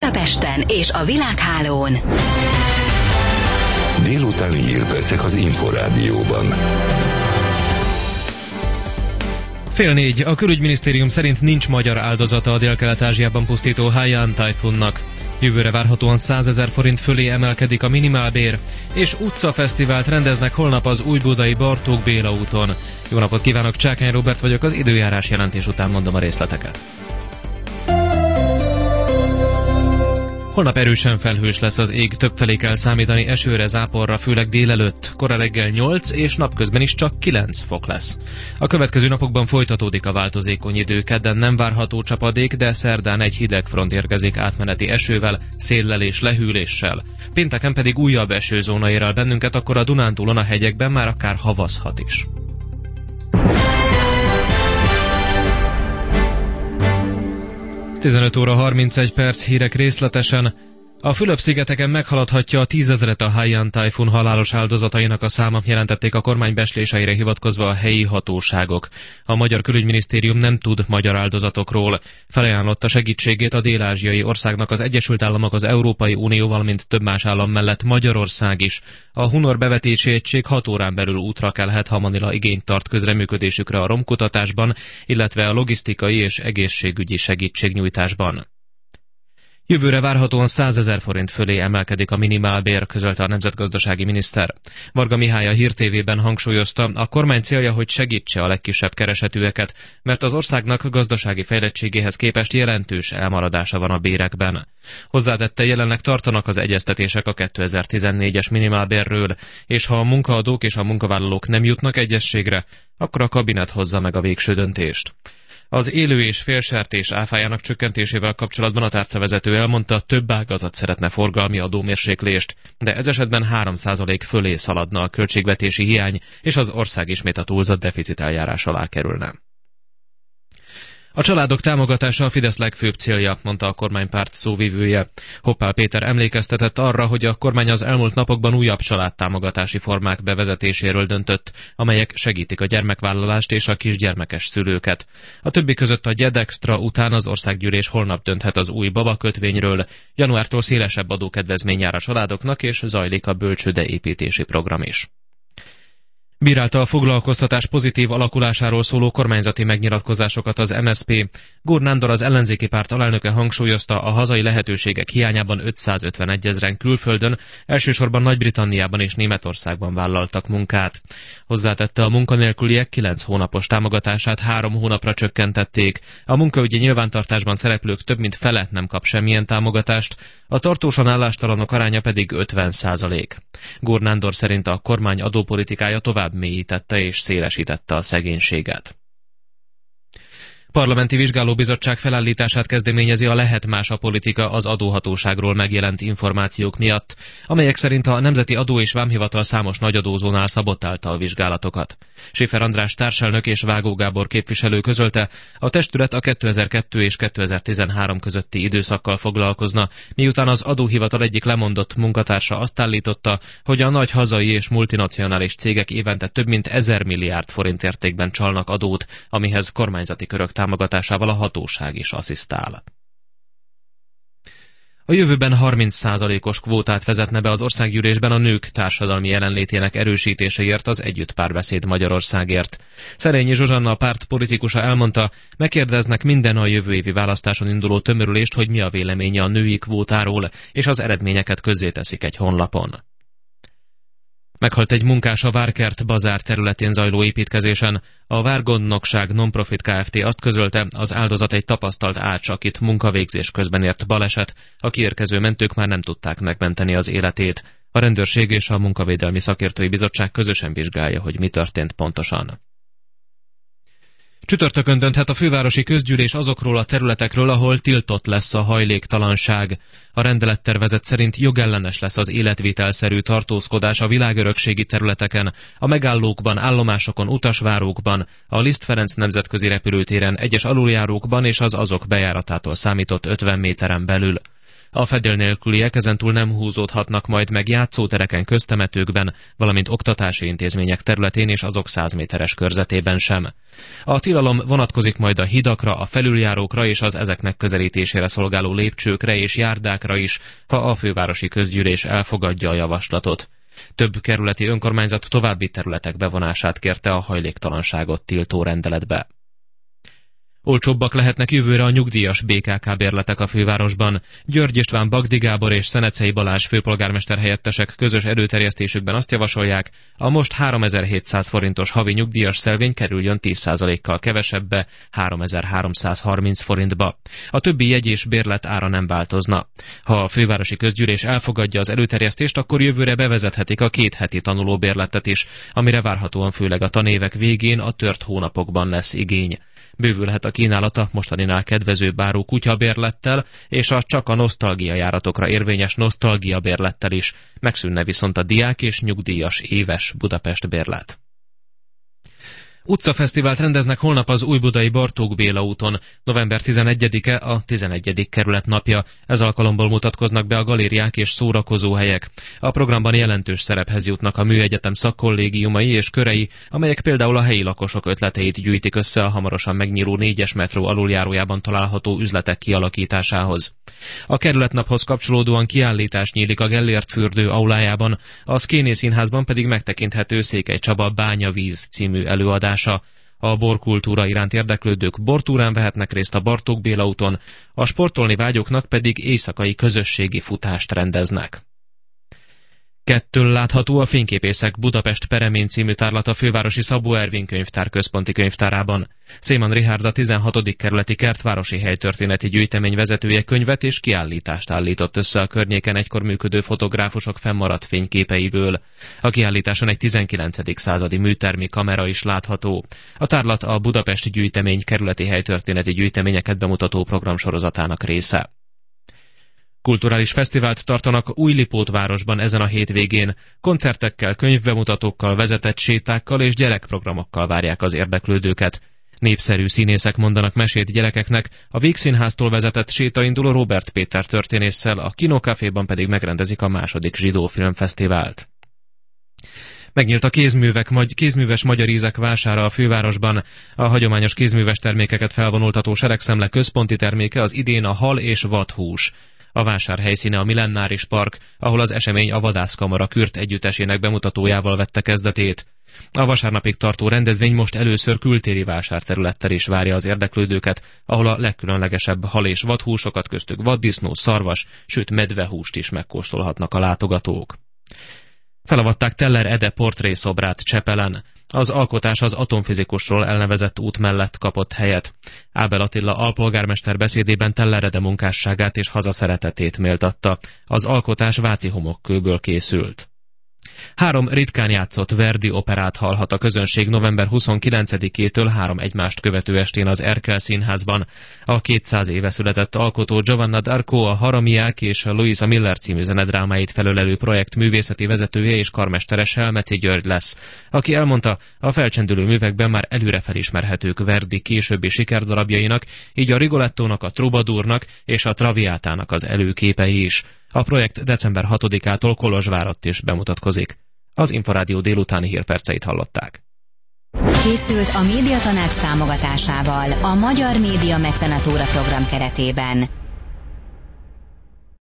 Budapesten és a világhálón. Délutáni hírpercek az Inforádióban. 3:30. A külügyminisztérium szerint nincs magyar áldozata a Délkelet-Ázsiában pusztító Haiyan tájfunnak. Jövőre várhatóan 100 000 forint fölé emelkedik a minimálbér, és utcafesztivált rendeznek holnap az újbudai Bartók Béla úton. Jó napot kívánok, Csákány Róbert vagyok, az időjárás jelentés után mondom a részleteket. Holnap erősen felhős lesz az ég, többfelé kell számítani esőre, záporra, főleg délelőtt. Kora reggel 8 és napközben is csak 9 fok lesz. A következő napokban folytatódik a változékony idő, kedden nem várható csapadék, de szerdán egy hideg front érkezik átmeneti esővel, széllel és lehűléssel. Pénteken pedig újabb esőzóna ér el bennünket, akkor a Dunántúlon a hegyekben már akár havazhat is. (15:31) hírek részletesen. A Fülöp-szigeteken meghaladhatja a 10 000-et a Haiyan tájfun halálos áldozatainak a száma, jelentették a kormány becsléseire hivatkozva a helyi hatóságok. A magyar külügyminisztérium nem tud magyar áldozatokról. Felajánlotta segítségét a dél-ázsiai országnak az Egyesült Államok, az Európai Unió, valamint több más állam mellett Magyarország is. A Hunor bevetési egység 6 órán belül útra kelhet, ha Manila igényt tart közreműködésükre a romkutatásban, illetve a logisztikai és egészségügyi segítségnyújtásban. Jövőre várhatóan 100 000 forint fölé emelkedik a minimálbér, közölte a nemzetgazdasági miniszter. Varga Mihály a Hír TV-ben hangsúlyozta, a kormány célja, hogy segítse a legkisebb keresetűeket, mert az országnak gazdasági fejlettségéhez képest jelentős elmaradása van a bérekben. Hozzátette, jelenleg tartanak az egyeztetések a 2014-es minimálbérről, és ha a munkaadók és a munkavállalók nem jutnak egyezségre, akkor a kabinet hozza meg a végső döntést. Az élő és félsertés áfájának csökkentésével kapcsolatban a tárcavezető elmondta, több ágazat szeretne forgalmi adómérséklést, de ez esetben 3% fölé szaladna a költségvetési hiány, és az ország ismét a túlzott deficit eljárás alá kerülne. A családok támogatása a Fidesz legfőbb célja, mondta a kormánypárt szóvivője. Hoppál Péter emlékeztetett arra, hogy a kormány az elmúlt napokban újabb családtámogatási formák bevezetéséről döntött, amelyek segítik a gyermekvállalást és a kisgyermekes szülőket. A többi között a Gyedextra után az országgyűlés holnap dönthet az új babakötvényről. Januártól szélesebb adókedvezmény jár a családoknak, és zajlik a bölcsődeépítési program is. Bírálta a foglalkoztatás pozitív alakulásáról szóló kormányzati megnyilatkozásokat az MSZP. Gór Nándor, az ellenzéki párt alelnöke hangsúlyozta, a hazai lehetőségek hiányában 551 000 külföldön, elsősorban Nagy-Britanniában és Németországban vállaltak munkát. Hozzátette, a munkanélküliek 9 hónapos támogatását 3 hónapra csökkentették. A munkaügyi nyilvántartásban szereplők több mint fele nem kap semmilyen támogatást, a tartósan állástalanok aránya pedig 50%. Gór Nándor szerint a kormány adópolitikája tovább mélyítette és szélesítette a szegénységet. Parlamenti vizsgálóbizottság felállítását kezdeményezi a Lehet más a politika az adóhatóságról megjelent információk miatt, amelyek szerint a Nemzeti Adó- és Vámhivatal számos nagyadózónál szabotálta a vizsgálatokat. Schiffer András társelnök és Vágó Gábor képviselő közölte, a testület a 2002 és 2013 közötti időszakkal foglalkozna, miután az adóhivatal egyik lemondott munkatársa azt állította, hogy a nagy hazai és multinacionális cégek évente több mint 1000 milliárd forint értékben csalnak adót, amihez kormányzati körök támogatásával a hatóság is asszisztál. A jövőben 30%-os kvótát vezetne be az országgyűlésben a nők társadalmi jelenlétének erősítéséért az Együtt Párbeszéd Magyarországért. Szerényi Zsuzsanna, a párt politikusa elmondta, megkérdeznek minden a jövő évi választáson induló tömörülést, hogy mi a véleménye a női kvótáról, és az eredményeket közzéteszik egy honlapon. Meghalt egy munkás a Várkert bazár területén zajló építkezésen. A Várgondnokság Nonprofit Kft. Azt közölte, az áldozat egy tapasztalt ács, akit munkavégzés közben ért baleset. A kiérkező mentők már nem tudták megmenteni az életét. A rendőrség és a Munkavédelmi Szakértői Bizottság közösen vizsgálja, hogy mi történt pontosan. Csütörtökön dönthet a fővárosi közgyűlés azokról a területekről, ahol tiltott lesz a hajléktalanság. A rendelettervezet szerint jogellenes lesz az életvitelszerű tartózkodás a világörökségi területeken, a megállókban, állomásokon, utasvárókban, a Liszt Ferenc nemzetközi repülőtéren, egyes aluljárókban és az azok bejáratától számított 50 méteren belül. A fedél nélküliek ezentúl nem húzódhatnak majd meg játszótereken, köztemetőkben, valamint oktatási intézmények területén és azok 100 méteres körzetében sem. A tilalom vonatkozik majd a hidakra, a felüljárókra és az ezeknek közelítésére szolgáló lépcsőkre és járdákra is, ha a fővárosi közgyűlés elfogadja a javaslatot. Több kerületi önkormányzat további területek bevonását kérte a hajléktalanságot tiltó rendeletbe. Olcsóbbak lehetnek jövőre a nyugdíjas BKK bérletek a fővárosban. György István, Bagdi Gábor és Szenecei Balázs főpolgármester helyettesek közös előterjesztésükben azt javasolják, a most 3700 forintos havi nyugdíjas szelvény kerüljön 10%-kal kevesebbe, 3330 forintba. A többi jegy és bérlet ára nem változna. Ha a fővárosi közgyűlés elfogadja az előterjesztést, akkor jövőre bevezethetik a 2 heti tanulóbérletet is, amire várhatóan főleg a tanévek végén a tört hónapokban lesz igény. Bővülhet a kínálata mostaninál kedvezőbb árú kutyabérlettel és csak a nosztalgia járatokra érvényes nosztalgia bérlettel is. Megszűnne viszont a diák és nyugdíjas éves Budapest bérlet. Utcafesztivált rendeznek holnap az Újbudai Bartók Béla úton. November 11-e a 11. kerület napja. Ez alkalomból mutatkoznak be a galériák és szórakozóhelyek. A programban jelentős szerephez jutnak a Műegyetem szakkollégiumai és körei, amelyek például a helyi lakosok ötleteit gyűjtik össze a hamarosan megnyíló 4-es metró aluljárójában található üzletek kialakításához. A kerületnaphoz kapcsolódóan kiállítás nyílik a Gellért fürdő aulájában, a Szkéné Színházban pedig megtekinthető Székely Csaba Bányavíz című előadás. A borkultúra iránt érdeklődők bortúrán vehetnek részt a Bartók Béla úton, a sportolni vágyóknak pedig éjszakai közösségi futást rendeznek. Kettől látható a Fényképészek Budapest Peremén című tárlat a fővárosi Szabó Ervin könyvtár központi könyvtárában. Széman Richárd a 16. kerületi kertvárosi helytörténeti gyűjtemény vezetője könyvet és kiállítást állított össze a környéken egykor működő fotográfusok fennmaradt fényképeiből. A kiállításon egy 19. századi műtermi kamera is látható. A tárlat a Budapesti gyűjtemény kerületi helytörténeti gyűjteményeket bemutató programsorozatának része. Kulturális fesztivált tartanak Újlipótvárosban ezen a hétvégén. Koncertekkel, könyvbemutatókkal, vezetett sétákkal és gyerekprogramokkal várják az érdeklődőket. Népszerű színészek mondanak mesét gyerekeknek, a Vígszínháztól vezetett sétainduló Robert Péter történésszel, a Kinokaféban pedig megrendezik a második Zsidó Filmfesztivált. Megnyílt a kézműves magyar ízek vására a fővárosban. A hagyományos kézműves termékeket felvonultató Seregszemle központi terméke az idén a hal és vadhús. A vásár helyszíne a Millennáris Park, ahol az esemény a Vadászkamara Kürt együttesének bemutatójával vette kezdetét. A vasárnapig tartó rendezvény most először kültéri vásárterülettel is várja az érdeklődőket, ahol a legkülönlegesebb hal és vadhúsokat, köztük vaddisznó, szarvas, sőt medvehúst is megkóstolhatnak a látogatók. Felavatták Teller Ede portrészobrát Csepelen. Az alkotás az atomfizikusról elnevezett út mellett kapott helyet. Ábel Attila alpolgármester beszédében Teller Ede munkásságát és hazaszeretetét méltatta. Az alkotás váci homokkőből készült. 3 ritkán játszott Verdi operát hallhat a közönség november 29-től 3 egymást követő estén az Erkel Színházban. A 200 éve született alkotó Giovanna d'Arco a Haramiák és a Louisa Miller című zenedrámáit felölelő projekt művészeti vezetője és karmestere Selmeci György lesz, aki elmondta, a felcsendülő művekben már előre felismerhetők Verdi későbbi sikerdarabjainak, így a Rigolettónak, a Troubadournak és a Traviátának az előképei is. A projekt december 6-ától Kolozsvárott is bemutatkozik. Az Inforádió délutáni hírperceit hallották. Készült a Médiatanács támogatásával a Magyar Média Mecenatúra program keretében.